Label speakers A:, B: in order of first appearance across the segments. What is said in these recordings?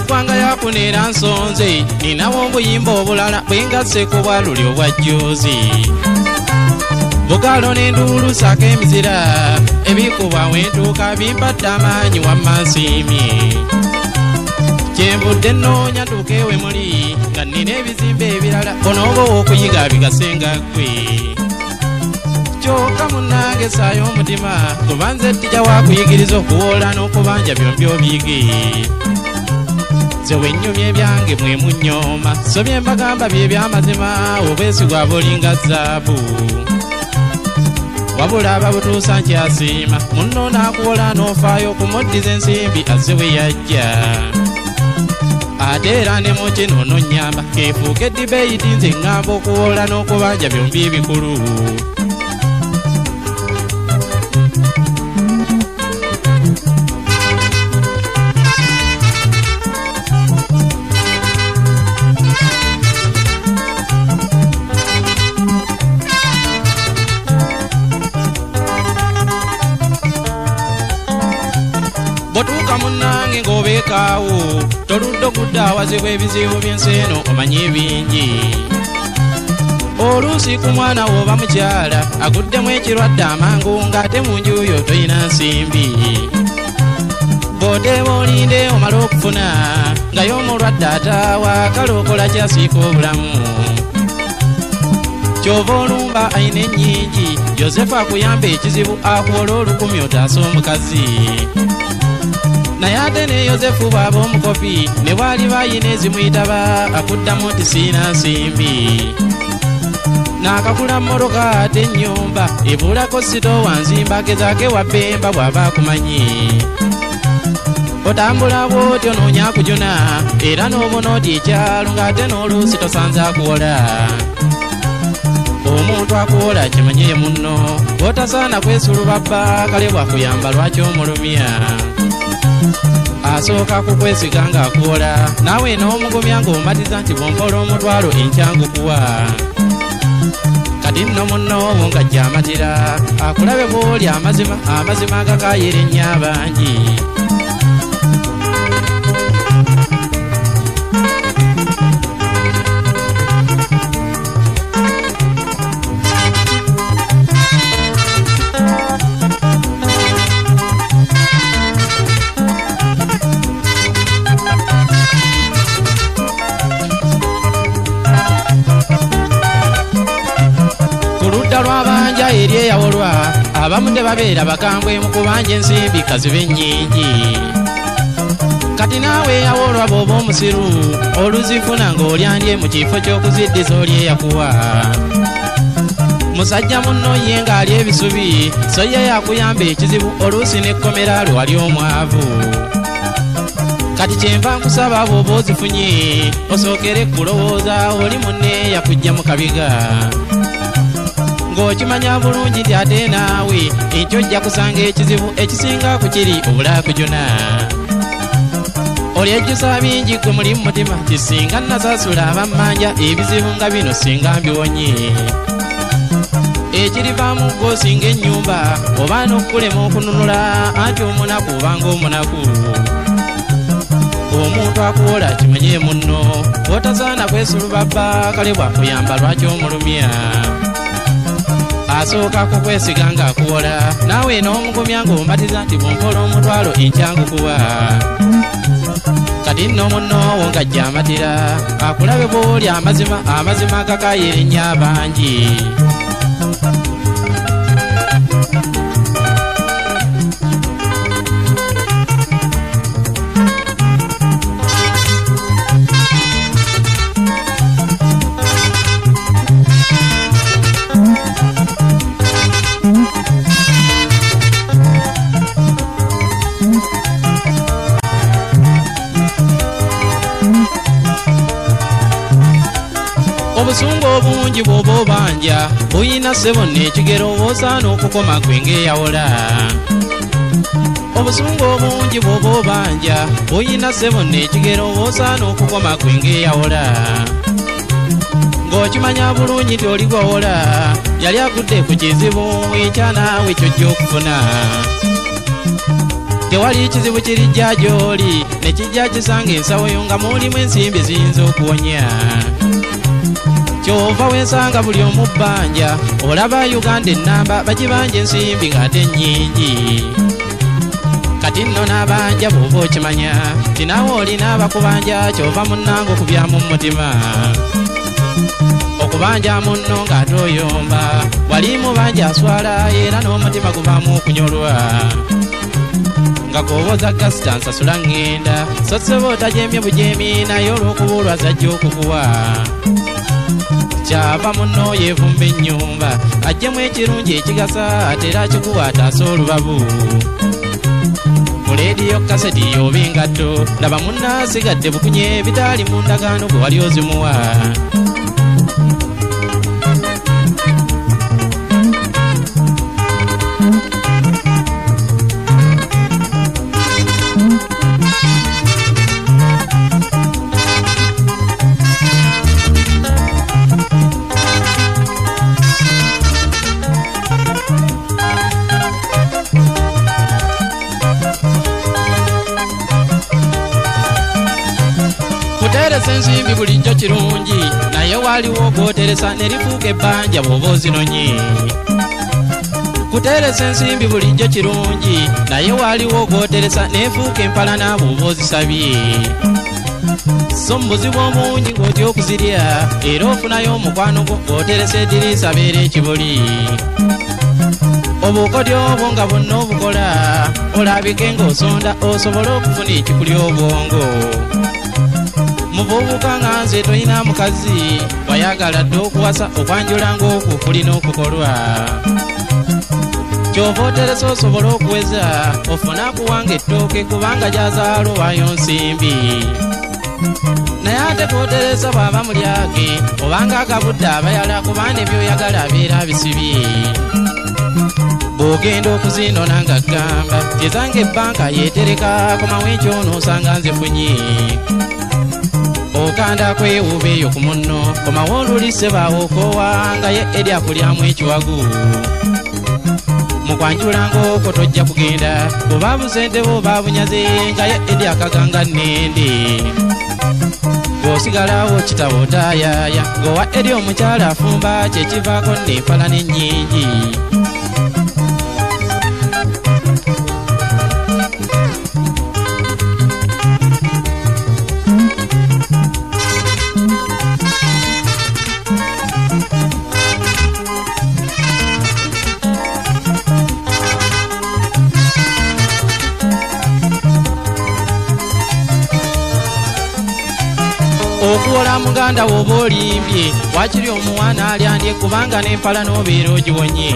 A: eggwanga yakunera nsonze ninawo obuyimba obulala bwengasse ku bwaluli obwajjoozi bugalo n'enduulu sako emizira ebikuba wentuuka bimpadde amaanyi wamma nsiimye kyenvudde nnoonya ntuuka ewe muli nga nnina ebizimbe ebirala bonooba ow'okuyiga bigasenga ggwe kyokka munnange saayo omutima kuba nze tija wakuyigiriza okuwoola n'okubanja byombi obiyige ze wennyumya ebyange mwe munyooma so bye mbagamba bye by'amazima obwesigwa bulinga zaabu wabula ababutuusa nkyasiima munno n'akuwola n'ofaayo okumuddiza ensimbi azze we yajja ate era ne mu kino nonyamba keefuuka eddibeeyiti nze ŋŋamba okuwoola n'okubanja byombi ebikulu botuuka munnange ng'obeekaawo toludde okudda awazibwa ebizibu by'ensi eno omanye bingi oluusi ku mwana wo oba mukyala aguddemu ekirwadde amangu ng'ate mu njuyo toyina nsimbi bw'oteeba olinde omala okufuna nga y'omulwadde ataawa kale okola kyasiika obulamu kyova olumba ayina ennyingi yosefu akuyamba ekizibu akuwola olukumi otaasa omukazi naye ate ne yosefu bw'aba omukopi ne bwali bayina ezimuyitaba akuddamu nti siina nsimbi n'akakula mmotoka ate ennyumba ebuulako sito wanzimba gezaake wabbemba bw'aba akumanyi otambula bw'otyo noonya kujuna era n'obona oti ekyalo ng'ate n'oluusi tosanze akuwola omuntu akuwola kimanyire munno bw'otasaana kwesulubabba kale bw'akuyamba lwaki omulumya asooka kukwesiga ng'akuwola naawe n'omugumya ng'omatiza nti bw'ompola omutwalo enkyangukuwa kati nno munnoowo ng'ajja amatira akulabe bw'oli amazima agakaayira ennyo abangi lwabanja eri eyawolwa abamu tebabeera bakambwe mu kubanja ensimbi kazibe ennyingi kati naawe eyawolwa bw'oba omusiru oluzifuna ng'olyandye mu kifo ky'okuziddiza oli eyakuwa musajja munno ye ng'ali ebisubi so ye yakuyamba ekizibu oluusi n'ekkomera lwali omwavu kati kyenva nkusaba bw'oba ozifunye osookere kulowooza oli munne yakujja mu kabiga ng'okimanya bulungi nti ate naawe ekyo ojja kusanga ekizibu ekisinga ku kiri obulakujuna olyejjusa bingi gwe muli mu mutima ti singa nasaasula abammanja ebizibu nga bino singa mbiwonye ekirivaamu gwe osinga ennyumba oba n'okulema okununula anti omunaku obanga omunaku omuntu akuwola kimanye munno bw'otasaana kwesulubabba kale bw'akuyamba lwaki omulumya asooka kukwesiga ng'akuwola naawe n'omugumya ng'omatiza nti bw'ompola omutwalo enkyangukuwa kati nno munnoowo ng'ajja amatira akulabe bw'oli amazima agakaayira ennyo abangi obusungu obungi bw'oba obanja buyina ssebo n'ekigero bw'osaana okukoma gwe ng'eyawola obusungu obungi bw'oba obanja buyina ssebo n'ekigero bw'osaana okukoma gwe ng'eyawola ng'okimanya bulungi nti oli gwawola yali agudde ku kizibu ekyanaawe ky'ojja okufuna tewali kizibu kirijja gy'oli ne kijja kisanga ensawo yo nga mulimu ensimbi ziyinza okuwonya kyova wensanga buli omu bbanja olaba Uganda ennamba bagibanja ensimbi ng'ate nnyingi kati nno n'abanja bw'oba okimanya tinaawe olina abakubanja kyova munnanga okubyamu mmutima okubanja munno ng'ate oyomba wali mubanja aswala era n'omutima guvaamu okunyolwa nga gowoza gasita nsasula ŋŋenda so sseba otajemye bujeemi naye olw'okubuulwa zajja okukuwa kyava munno yeevumba ennyumba ajjemu ekirungi ekigasa ate era akikuwa ataasa olubabu mu leediyo kaseti yoba engatto laba munna asigadde bukunye bitaali mu ndagaano gwe wali ozimuwa kuteresa ensimbi bulijjo kirungi naye waliwo okwoteresa ne lifuuka ebbanja bw'oba ozinonye kuteresa ensimbi bulijjo kirungi naye waliwo okwoteresa neefuuka empalana bw'oba ozisabye so mu buzibu omungi ng'otya okuzirya era ofunayo omukwano gwo ng'oteresa eddirisa beera ekibuli obukodyo obwo nga bwonna obukola olabike ng'osonda osobole okufuna ekikuli obwongo muvubuka nga nze toyina mukazi wayagala dde okuwasa okwanjula ng'okwo kulina okukolwa kyova oteresa osobole okuweza ofune akuwanga ettooke kubanga gyazaala owaayo nsimbi naye ate kwoteresa bw'aba mulyage obanga agabudde abayala kubanga ebyoyagala abeera abisibye bw'ogenda okuzinona nga ggamba gyezanga ebbanka yeetereka komawo ekyono osanga nzefunye okanda kwewuuba eyo ku munno komawo olulise baawo okoowa nga ye eri akulyamu ekiwagu mukwanjulanga okwo tojja kugenda bw'oba busente bw'oba bunyaze nga ye eri akaganga nnende bw'osigalawo kitabo otaayaaya ng'owa eri omukyala afumba kyekivaako n'empala n'ennyingi okuwola muganda woba olimbye wakiri omuwana alyandye kubanga n'empala n'obeera ogiwonye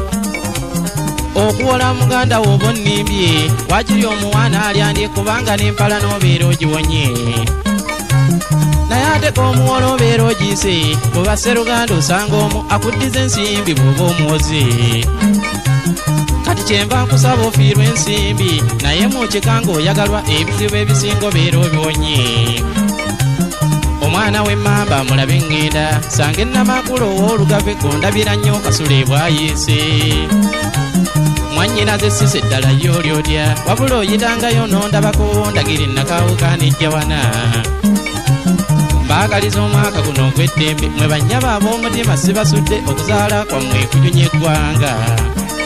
A: okuwola muganda woba onnimbye wakiri omuwana alyandye kubanga n'empala n'obeera ogiwonye naye ate k'omuwola obeera ogiyise bw'oba sseruganda osanga omu akuddiza ensimbi bw'oba omuwoze kati kyenva nkusaba ofiirwa ensimbi naye muukikanga oyagalwa ebizibu ebisinga obeera obiwonye omwana w'emmamba mulabe ŋŋenda sanga ennamakulu ow'olugave gondabira nnyo kasule bw'ayiise mwannyinaze essisa eddala y'olyotya wabula oyitangayo n'ondabako ndagira ennakawuka n'ejjawana mbaagaliza omwaka guno ogw'eddembe mwe bannyaba ab'omutima sibasudde okuzaala kwammwe kujunya eggwanga